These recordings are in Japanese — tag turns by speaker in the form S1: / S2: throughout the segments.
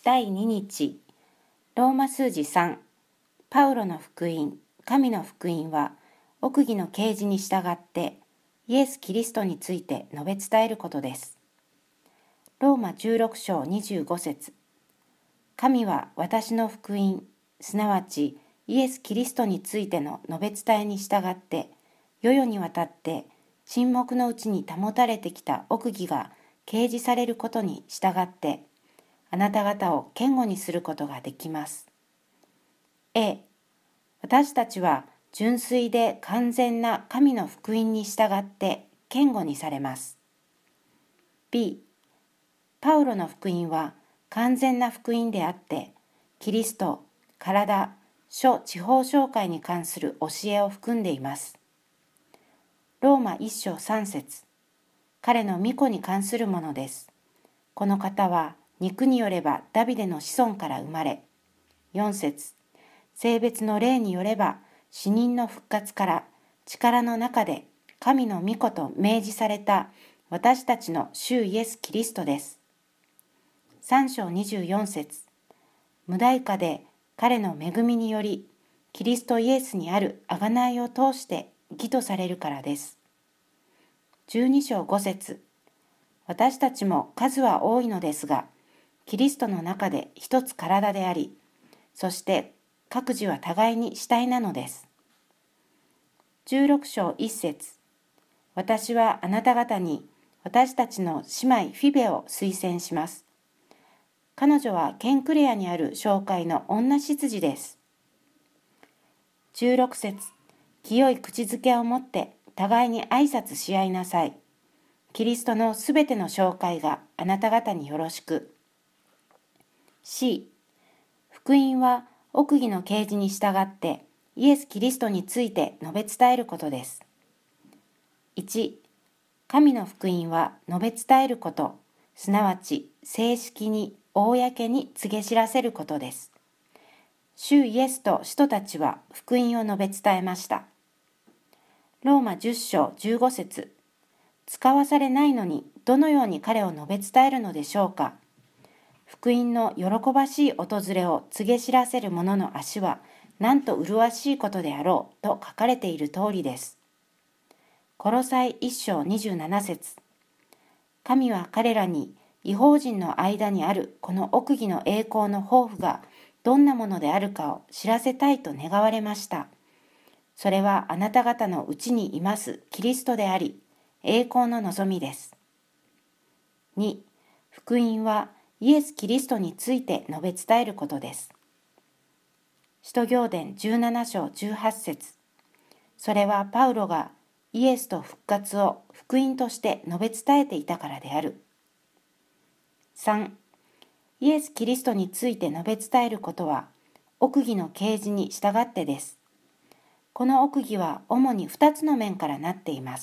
S1: 第2日、ローマ数字3、パウロの福音、神の福音は、奥義の啓示に従って、イエス・キリストについて述べ伝えることです。ローマ16章25節、神は私の福音、すなわちイエス・キリストについての述べ伝えに従って、世々にわたって沈黙のうちに保たれてきた奥義が啓示されることに従って、あなた方を堅固にすることができます。A、私たちは純粋で完全な神の福音に従って堅固にされます。B、パウロの福音は完全な福音であって、キリスト、体、諸地方教会に関する教えを含んでいます。ローマ1章3節、彼の御子に関するものです。この方は肉によればダビデの子孫から生まれ、4節、聖別の霊によれば死人の復活から力の中で神の御子と明示された私たちの主イエス・キリストです。3章24節、無代価で彼の恵みによりキリストイエスにある贖いを通して義とされるからです。12章5節、私たちも数は多いのですが、キリストの中で一つ体であり、そして各自は互いに死体なのです。16章1節、私はあなた方に私たちの姉妹フィベを推薦します。彼女はケンクレアにある教会の女執事です。16節、清い口づけを持って互いに挨拶し合いなさい。キリストのすべての教会があなた方によろしく。C、福音は奥義の啓示に従ってイエス・キリストについて述べ伝えることです。1、神の福音は述べ伝えること、すなわち正式に公に告げ知らせることです。主イエスと使徒たちは福音を述べ伝えました。ローマ10章15節、使わされないのにどのように彼を述べ伝えるのでしょうか。福音の喜ばしい訪れを告げ知らせる者の足はなんと麗しいことであろうと書かれている通りです。コロサイ1章27節、神は彼らに異邦人の間にあるこの奥義の栄光の抱負がどんなものであるかを知らせたいと願われました。それはあなた方のうちにいますキリストであり、栄光の望みです。2、福音はイエス・キリストについて述べ伝えることです。使徒行伝17章18節、それはパウロがイエスと復活を福音として述べ伝えていたからである。3、イエス・キリストについて述べ伝えることは奥義の啓示に従ってです。この奥義は主に2つの面からなっています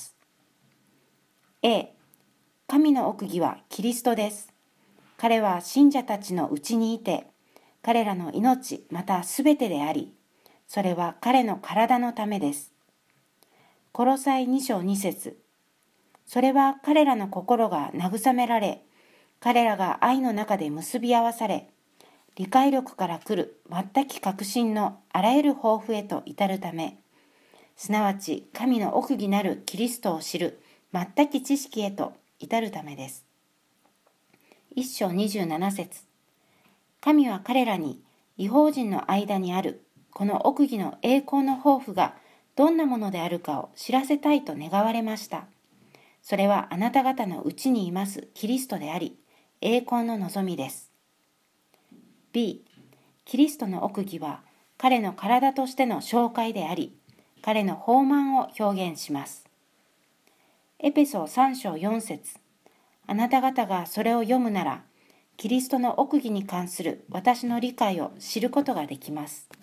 S1: 。A、神の奥義はキリストです。彼は信者たちのうちにいて、彼らの命またすべてであり、それは彼の体のためです。コロサイ2章2節、それは彼らの心が慰められ、彼らが愛の中で結び合わされ、理解力から来る全き確信のあらゆる豊富へと至るため、すなわち神の奥義なるキリストを知る全き知識へと至るためです。1章27節、神は彼らに異邦人の間にあるこの奥義の栄光の抱負がどんなものであるかを知らせたいと願われました。それはあなた方のうちにいますキリストであり、栄光の望みです。B、キリストの奥義は彼の体としての紹介であり、彼の豊満を表現します。エペソ3章4節、あなた方がそれを読むなら、キリストの奥義に関する私の理解を知ることができます。